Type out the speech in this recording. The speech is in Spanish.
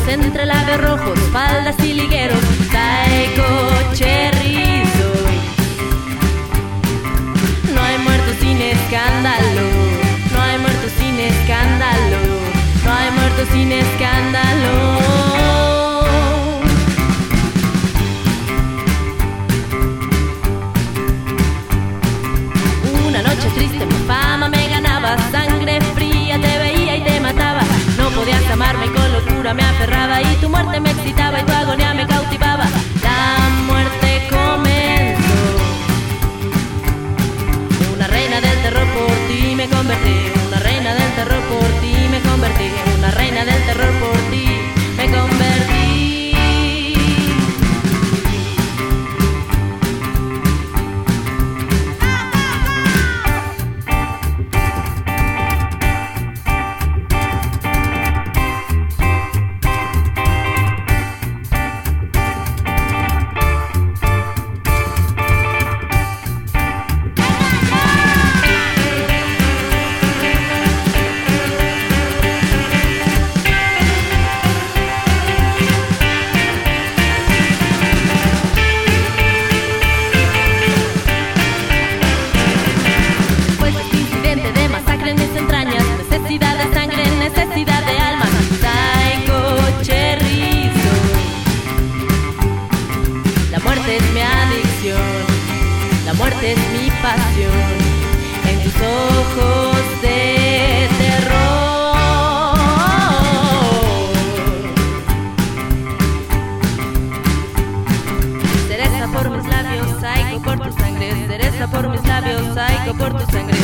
entre labios rojos, faldas y ligueros. Psycho Cherry soy. No hay muertos sin escándalo, no hay muertos sin escándalo, no hay muertos sin escándalo. Una noche triste mi fama me ganaba, sangre fría te veía y te mataba. No podías amarme y con locura me aferraba, y tu muerte me excitaba y tu agonía me cautivaba. La muerte comenzó. Una reina del terror por ti me convertí. Una reina del terror por ti me convertí. Una reina del terror por ti me convertí. Necesidad de alma, Psycho Cherry soy. La muerte es mi adicción, la muerte es mi pasión. En tus ojos de terror. Cereza por mis labios, psycho por tu sangre. Cereza por mis labios, psycho por tu sangre.